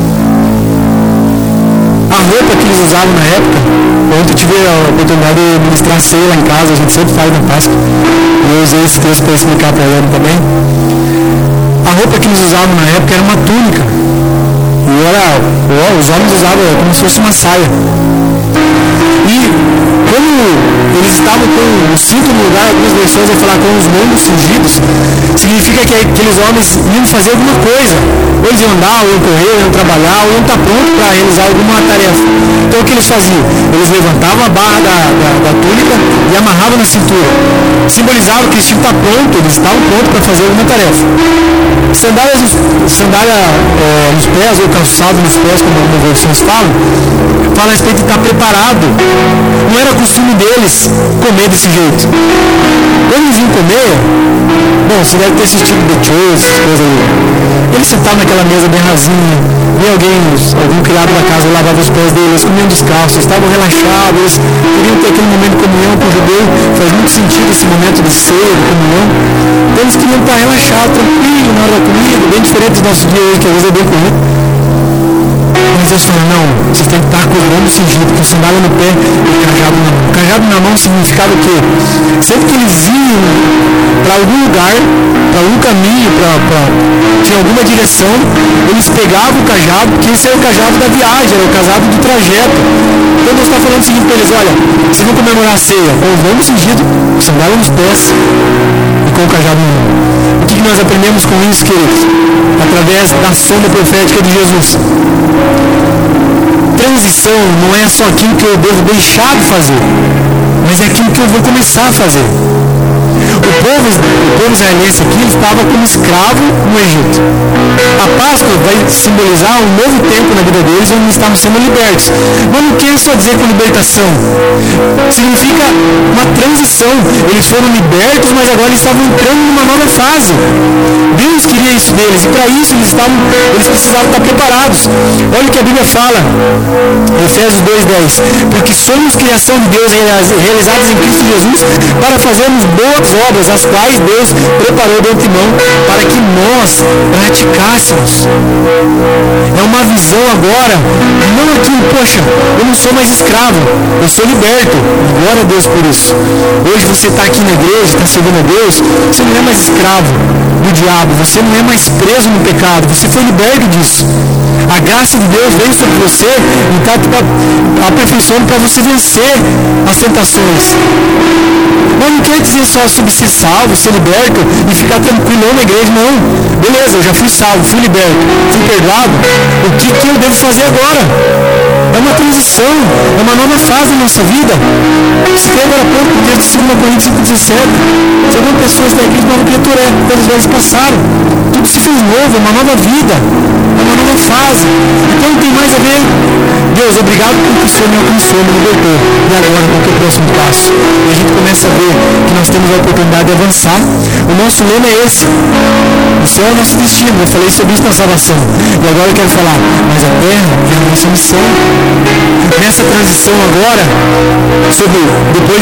A roupa que eles usavam na época, ontem eu tive a oportunidade de ministrar ceia lá em casa, a gente sempre fala da Páscoa. E eu usei esse texto para explicar para ele também. A roupa que eles usavam na época era uma túnica. E era, os homens usavam como se fosse uma saia. E como eles estavam com o cinto no lugar, algumas versões vai falar com os lombos cingidos, significa que aqueles homens iam fazer alguma coisa. Ou eles iam andar, ou iam correr, ou iam trabalhar, ou iam estar prontos para realizar alguma tarefa. Então o que eles faziam? Eles levantavam a barra da, da, da túnica e amarravam na cintura. Simbolizava que eles tinham que estar prontos, eles estavam prontos para fazer alguma tarefa. Sandálias, sandália é, nos pés, ou calçado nos pés, como algumas versões falam, fala a respeito de estar preparado. Não era costume deles comer desse jeito. Quando eles iam comer, bom, você deve ter assistido The Choice, essas coisas aí. Eles sentavam naquela mesa bem rasinha, via alguém, algum criado da casa lavava os pés deles, comiam descalços, estavam relaxados, eles queriam ter aquele momento de comunhão com o judeu, faz muito sentido esse momento de ceia, de comunhão. Então eles queriam estar relaxados, tranquilos na hora da comida, bem diferente do nosso dia hoje, que às vezes é bem corrido. Mas eles falaram, não, vocês têm que estar acordando cingido, com sandália no pé e cajado na mão. Cajado na mão significava o quê? Sempre que eles iam para algum lugar, para algum caminho, para tinha alguma direção, eles pegavam o cajado, que esse era o cajado da viagem, era o cajado do trajeto. Então Deus está falando o seguinte para eles, olha, vocês vão comemorar a ceia com os lombos cingidos, sandália nos pés e com o cajado na mão. O que nós aprendemos com isso, queridos? Através da sombra profética de Jesus. Transição não é só aquilo que eu devo deixar de fazer, mas é aquilo que eu vou começar a fazer. O povo, o povo israelense aqui estava como escravo no Egito. A Páscoa vai simbolizar um novo tempo na vida deles, onde eles estavam sendo libertos. Mas não quer só dizer com libertação. Significa uma transição. Eles foram libertos, mas agora eles estavam entrando numa nova fase. Deus queria isso deles, e para isso eles, estavam, eles precisavam estar preparados. Olha o que a Bíblia fala, Efésios dois, dez. Porque somos criação de Deus, realizadas em Cristo Jesus, para fazermos boas obras, as quais Deus preparou de antemão para que nós praticássemos. É uma visão agora, não aquilo, poxa, eu não sou mais escravo, eu sou liberto. Glória a Deus por isso. Hoje você está aqui na igreja, está servindo a Deus, você não é mais escravo do diabo, você não é mais preso no pecado, você foi liberto disso. A graça de Deus veio sobre você e está aperfeiçoando para você vencer as tentações. Mas não quer dizer só sobre ser salvo, ser liberto e ficar tranquilo na igreja, não. Beleza, eu já fui salvo, fui liberto, fui perdoado. O que, que eu devo fazer agora? É uma transição, é uma nova fase na nossa vida. Citei agora há pouco, o texto de segunda Coríntios cinco, dezessete. Segundo pessoas da igreja, nova criatura é, coisas velhas passaram. Tudo se fez novo, é uma nova vida, é uma nova fase. Então não tem mais a ver. Deus, obrigado porque o Senhor me alcançou, me libertou. E agora, qual que é o próximo passo? E a gente começa a ver que nós temos a oportunidade de avançar. O nosso lema é esse: o céu é o nosso destino. Eu falei sobre isso na salvação. E agora eu quero falar, mas a terra é a nossa missão. Nessa transição agora, sobre, depois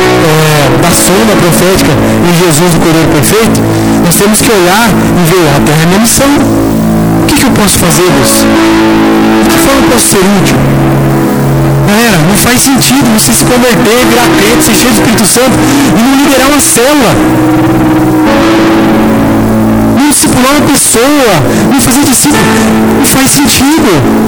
é, da sombra profética em Jesus, o Cordeiro Perfeito, nós temos que olhar e ver, a terra é a minha missão. O que, que eu posso fazer, Deus? De que forma eu posso ser útil? Galera, não faz sentido você se converter, virar crente, ser cheio do Espírito Santo e não liderar uma célula. Não discipular uma pessoa, não fazer discípulo. Não faz sentido.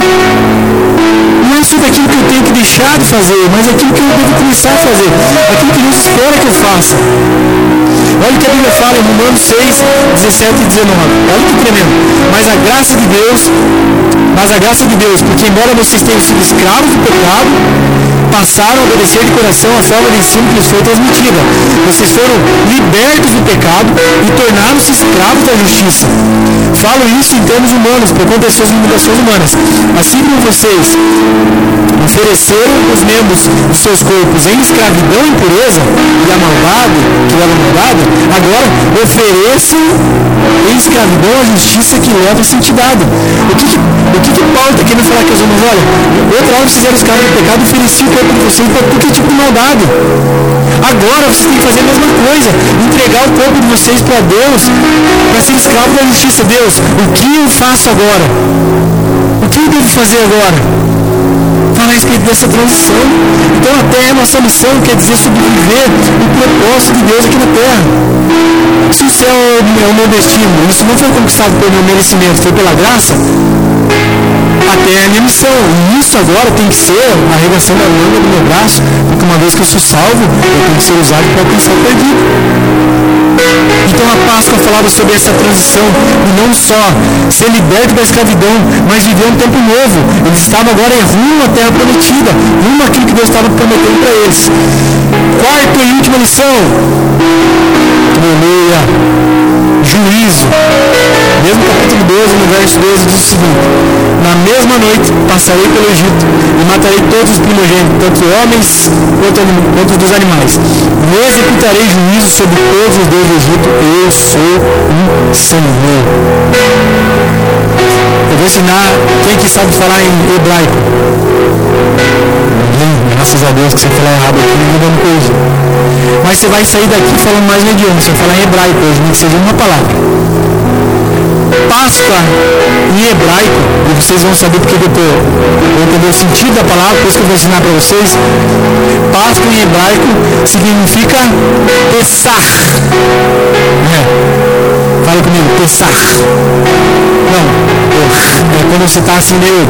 Não é sobre aquilo que eu tenho que deixar de fazer, mas aquilo que eu devo começar a fazer. Aquilo que Deus espera que eu faça. Olha o que a Bíblia fala em Romanos seis, dezessete e dezenove. Olha que tremendo. Mas a graça de Deus, mas a graça de Deus, porque embora vocês tenham sido escravos do pecado, passaram a obedecer de coração a forma de ensino que lhes foi transmitida. Vocês foram libertos do pecado e tornaram-se escravos da justiça. Falo isso em termos humanos, por conta das suas limitações humanas. Assim como vocês ofereceram os membros dos seus corpos em escravidão e impureza e a maldade, que leva a maldade, agora ofereçam em escravidão a justiça que leva a santidade. O que, que, o que, que Paulo está querendo falar aqui aos homens? Olha, outra hora vocês eram escravos do pecado e ofereciam o corpo de vocês para todo tipo de maldade. Agora vocês têm que fazer a mesma coisa, entregar o corpo de vocês para Deus, para ser escravo da justiça. Deus, o que eu faço agora? O que eu devo fazer agora? Falar a respeito dessa transição. Então a terra é a nossa missão, quer dizer sobreviver o propósito de Deus aqui na terra. Se o céu é o meu destino, isso não foi conquistado pelo meu merecimento, foi pela graça, a terra é a minha missão. E isso agora tem que ser a arregação da lâmina do meu braço, porque uma vez que eu sou salvo, eu tenho que ser usado para alcançar o perdido. Então a Páscoa falava sobre essa transição, e não só ser liberto da escravidão, mas viver um tempo novo. Eles estavam agora em rumo à terra prometida, rumo àquilo que Deus estava prometendo para eles. Quarta e última lição. Aleluia. Juízo. Mesmo capítulo doze, no verso doze, diz o seguinte: na mesma noite passarei pelo Egito e matarei todos os primogênitos, tanto homens quanto, quanto dos animais. E executarei juízo sobre todos os deuses do Egito. Eu sou um Senhor. Eu vou ensinar quem que sabe falar em hebraico. Graças a Deus que você falar errado aqui, não vamos corrigir. Mas você vai sair daqui falando mais um idioma. Você vai falar em hebraico hoje, nem que seja uma palavra. Páscoa em hebraico, e vocês vão saber porque eu estou entendendo o sentido da palavra, por isso que eu vou ensinar para vocês. Páscoa em hebraico significa Pessach. É. Fala comigo, Pessach. Não, é quando você está assim meio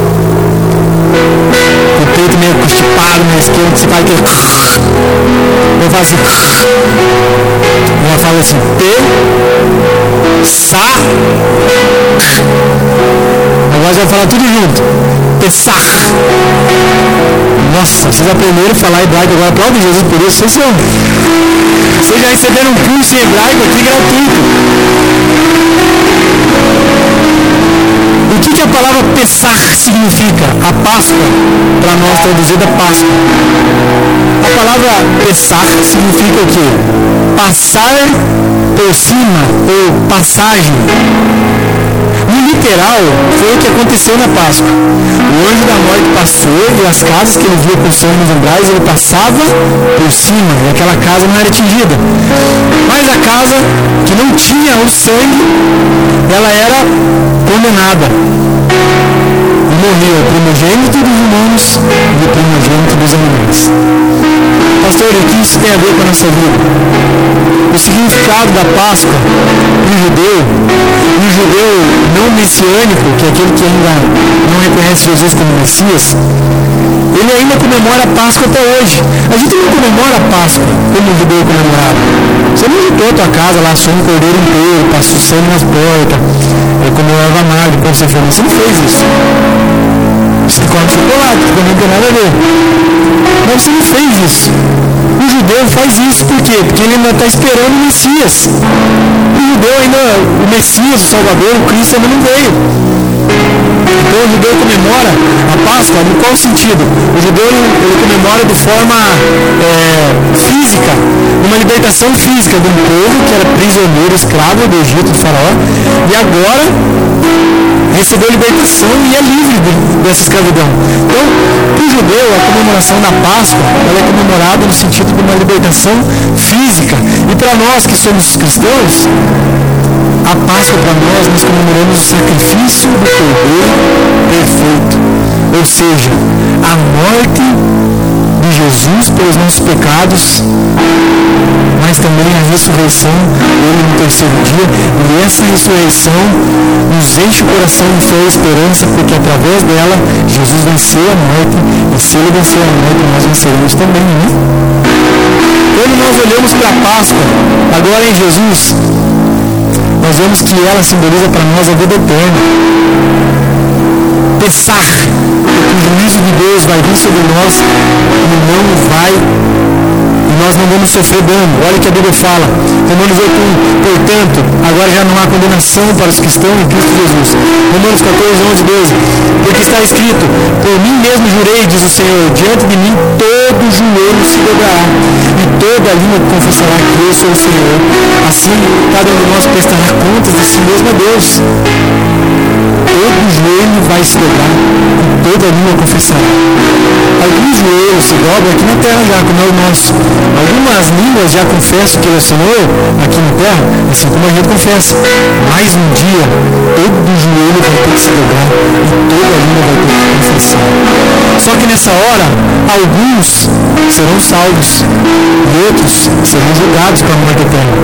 com o peito meio constipado na esquerda, você fala que eu faço assim. Ela fala assim, Pessach. Agora já vai falar tudo junto. Pessach. Nossa, vocês aprenderam a falar hebraico agora, aplaude Jesus por isso. Vocês, são... vocês já receberam um curso em hebraico aqui gratuito. O que, que a palavra Pessach significa? A Páscoa, para nós traduzida Páscoa. A palavra Pessach significa o quê? Passar por cima, ou passagem. No literal, foi o que aconteceu na Páscoa. O anjo da morte passou e as casas que ele via com sangue nos umbrais, ele passava por cima e aquela casa não era atingida. Mas a casa que não tinha o sangue, ela era condenada. E morria o primogênito dos humanos e o primogênito dos animais. Pastor, o que isso tem a ver com a nossa vida? O significado da Páscoa para o judeu, um judeu não messiânico, que é aquele que ainda não reconhece Jesus como Messias, ele ainda comemora a Páscoa até hoje. A gente não comemora a Páscoa como o judeu comemorava. Você não juntou a tua casa lá, só um cordeiro inteiro, passou sangue nas portas, é como o Eva Magre, como você fez. Você não fez isso. Você come chocolate, que não tem nada a ver. Mas você não fez isso. O judeu faz isso por quê? Porque ele ainda está esperando o Messias. O judeu ainda, o Messias, o Salvador, o Cristo ainda não veio. Então o judeu comemora a Páscoa, em qual sentido? O judeu ele, ele comemora de forma é, física, uma libertação física de um povo que era prisioneiro, escravo do Egito, do faraó, e agora recebeu libertação e é livre de, dessa escravidão. Então, para o judeu, a comemoração da Páscoa, ela é comemorada no sentido de uma libertação física. E para nós que somos cristãos, a Páscoa para nós, nós comemoramos o sacrifício do Cordeiro perfeito. Ou seja, a morte de Jesus pelos nossos pecados, mas também a ressurreição dele no terceiro dia. E essa ressurreição nos enche o coração de fé e esperança, porque através dela Jesus venceu a morte, e se ele venceu a morte, nós venceremos também, né? Quando nós olhamos para a Páscoa, agora em Jesus, nós vemos que ela simboliza para nós a vida eterna. Pessach, o juízo de Deus vai vir sobre nós e não vai, e nós não vamos sofrer dano. Olha o que a Bíblia fala, Romanos oito, um, portanto, agora já não há condenação para os que estão em Cristo Jesus. Romanos catorze, onze, doze, porque está escrito, por mim mesmo jurei, diz o Senhor, diante de mim todo joelho se dobrará, e toda língua confessará que eu sou o Senhor. Assim, cada um de nós prestará contas de si mesmo a Deus. Todo joelho vai se dobrar e toda língua confessará. Alguns joelhos se dobram aqui na terra já, como é o nosso. Algumas línguas já confessam que ele é o Senhor aqui na terra, assim como a gente confessa. Mas um dia, todo joelho vai ter que se dobrar e toda língua vai ter que confessar. Só que nessa hora, alguns serão salvos e outros serão julgados para a morte eterna.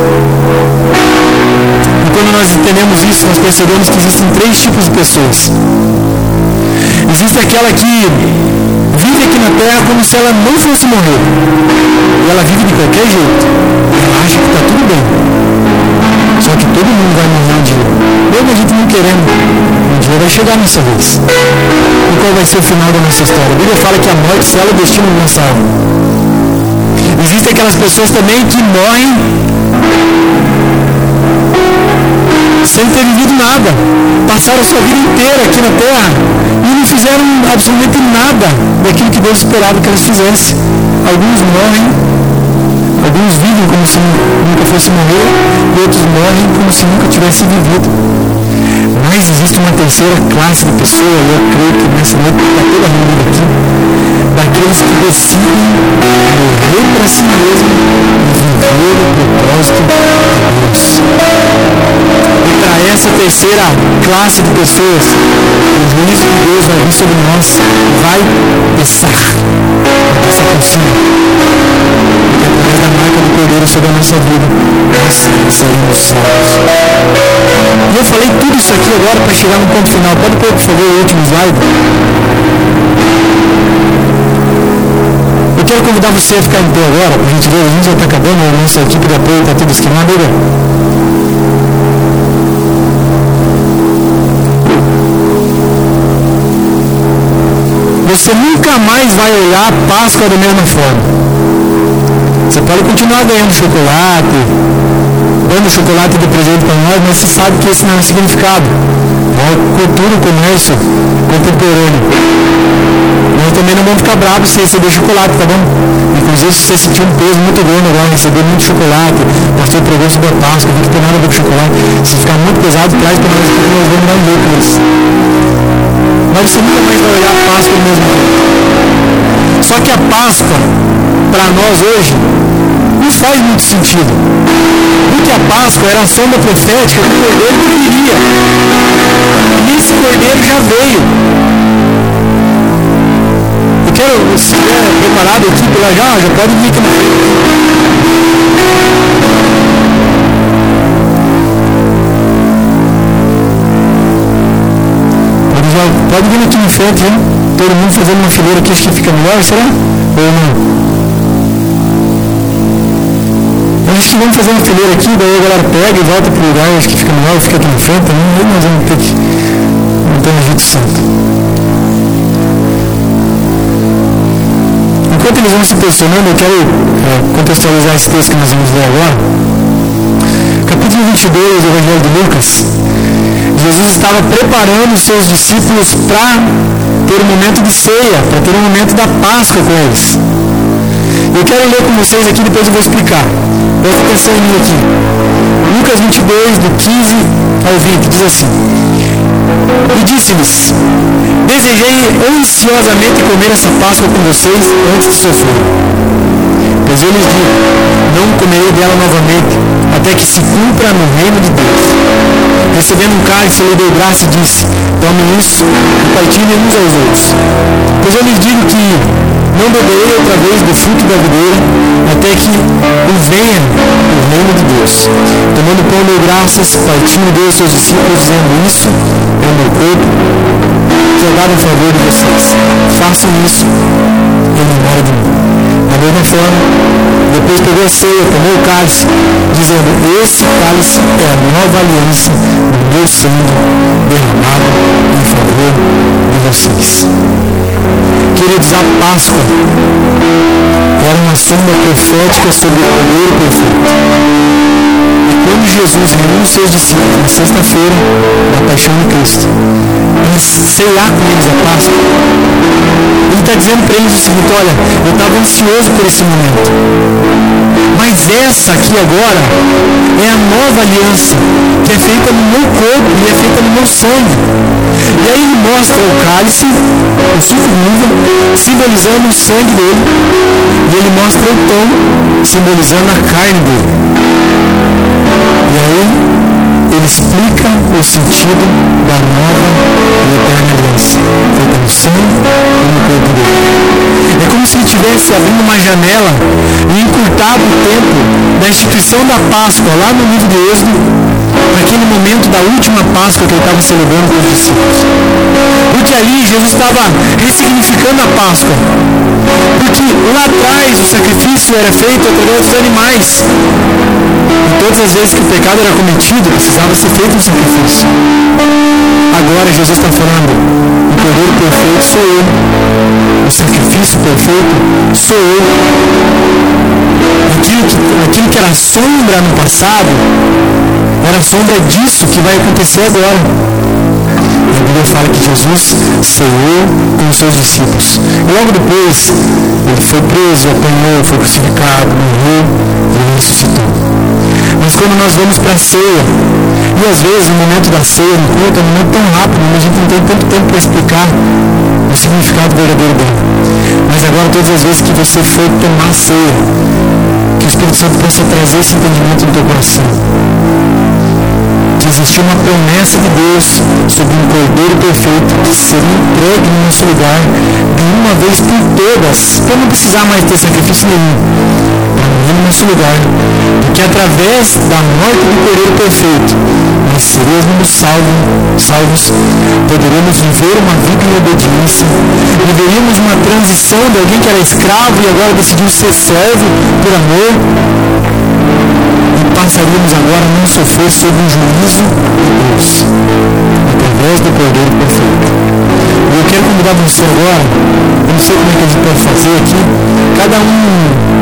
E quando nós entendemos isso, nós percebemos que existem três tipos de pessoas. Existe aquela que vive aqui na terra como se ela não fosse morrer. E ela vive de qualquer jeito. Ela acha que está tudo bem. Só que todo mundo vai morrer um dia. Mesmo a gente não querendo, um dia vai chegar a nossa vez. E qual vai ser o final da nossa história? A Bíblia fala que a morte sela o destino da nossa alma. Existem aquelas pessoas também que morrem sem ter vivido nada, passaram a sua vida inteira aqui na terra e não fizeram absolutamente nada daquilo que Deus esperava que elas fizessem. Alguns morrem, alguns vivem como se nunca fosse morrer, e outros morrem como se nunca tivessem vivido. Mas existe uma terceira classe de pessoas, e eu creio que nessa noite está toda reunida aqui, daqueles que decidem morrer para si mesmo e viver o propósito de Deus. E para essa terceira classe de pessoas, o juízo de Deus vai vir sobre nós, vai passar, vai passar por cima. Porque através da marca do Cordeiro sobre a nossa vida, nós seremos salvos. E eu falei tudo isso aqui agora para chegar no ponto final. Pode pôr, por favor, o último slide. Eu quero convidar você a ficar em pé agora, por gentileza. A gente já está acabando, a nossa equipe de apoio está tudo esquemada. Você nunca mais vai olhar olhar a Páscoa da mesma forma. Você pode continuar ganhando chocolate, dando chocolate de presente para nós, mas você sabe que esse não é o significado. É a cultura, o comércio contemporâneo. Nós também não vamos ficar bravos se receber chocolate, tá bom? Inclusive, se você sentir um peso muito grande agora, receber muito chocolate, o pastor pregou sobre a Páscoa, não tem nada a ver com chocolate. Se ficar muito pesado, traz para nós, porque nós vamos dar um jeito nisso. Mas você nunca mais vai olhar a Páscoa do mesmo tempo. Só que a Páscoa, para nós hoje, não faz muito sentido. Porque a Páscoa era a sombra profética do cordeiro que viria. E esse cordeiro já veio. Eu quero, se estiver preparado aqui, pela já, já pode vir aqui na frente. Pode, já, pode vir aqui na frente, hein? Todo mundo fazendo uma fileira aqui, acho que fica melhor, será? Ou não? Acho que vamos fazer uma fileira aqui, daí a galera pega e volta para o lugar, acho que fica melhor, fica aqui na frente também, aí nós vamos ter que manter um jeito santo. Enquanto eles vão se posicionando, eu quero é, contextualizar esse texto que nós vamos ler agora. Capítulo vinte e dois do Evangelho de Lucas. Jesus estava preparando os seus discípulos para ter um momento de ceia, para ter um momento da Páscoa com eles. Eu quero ler com vocês aqui, depois eu vou explicar. Presta atenção em mim aqui. Lucas vinte e dois, do quinze ao vinte, diz assim: E disse-lhes: Desejei ansiosamente comer essa Páscoa com vocês antes de sofrer. Pois eu lhes digo, não comerei dela novamente, até que se cumpra no reino de Deus. Recebendo um cálice, ele deu graça e disse: Tomem isso e partilhem uns aos outros. Pois eu lhes digo que não beberei outra vez do fruto da videira, até que o venha o reino de Deus. Tomando o pão, deu graças, partindo, deu aos seus discípulos, dizendo: Isso é o meu corpo, que é dado em favor de vocês. Façam isso em memória de mim. Da mesma forma, depois pegou a ceia, tomou o cálice, dizendo: Esse cálice é a nova aliança do meu sangue derramado em favor de vocês. Queridos, a Páscoa era uma sombra profética sobre o cordeiro perfeito. E quando Jesus reuniu os seus discípulos na sexta-feira da paixão de Cristo, para ceiar com eles a Páscoa, ele está dizendo para eles o seguinte: olha, eu estava ansioso por esse momento, mas essa aqui agora é a nova aliança, que é feita no meu corpo e é feita no meu sangue. E aí ele mostra o cálice, o suco de uva, simbolizando o sangue dele, e ele mostra o pão, simbolizando a carne dele. E aí ele explica o sentido da nova e eterna aliança, feita no sangue e no corpo dele. É como se ele estivesse abrindo uma janela e encurtado o tempo da instituição da Páscoa lá no livro de Êxodo, naquele momento da última Páscoa que ele estava celebrando com os discípulos. Porque ali Jesus estava ressignificando a Páscoa. Porque lá atrás o sacrifício era feito através dos animais. E todas as vezes que o pecado era cometido, precisava ser feito um sacrifício. Agora Jesus está falando: o cordeiro perfeito sou eu. O sacrifício perfeito sou eu. Aquilo que, aquilo que era sombra no passado, era sombra disso que vai acontecer agora. A Bíblia fala que Jesus ceou com os seus discípulos. E logo depois, ele foi preso, apanhou, foi crucificado, morreu e ressuscitou. Mas quando nós vamos para a ceia, e às vezes o momento da ceia no culto é um momento tão rápido, a gente não tem tanto tempo para explicar o significado verdadeiro dela. Mas agora, todas as vezes que você for tomar a ceia, que o Espírito Santo possa trazer esse entendimento no teu coração. Que existia uma promessa de Deus sobre um cordeiro perfeito que seria entregue no nosso lugar de uma vez por todas, para não precisar mais ter sacrifício nenhum, para morrer no nosso lugar, porque através da morte do cordeiro perfeito nós seríamos salvos, salvos, poderíamos viver uma vida em obediência, viveríamos uma transição de alguém que era escravo e agora decidiu ser servo por amor, e passaríamos agora a não sofrer sob o juízo de Deus, através do cordeiro perfeito. E eu quero convidar você agora, eu não sei como é que a gente pode fazer, dizer aqui, cada um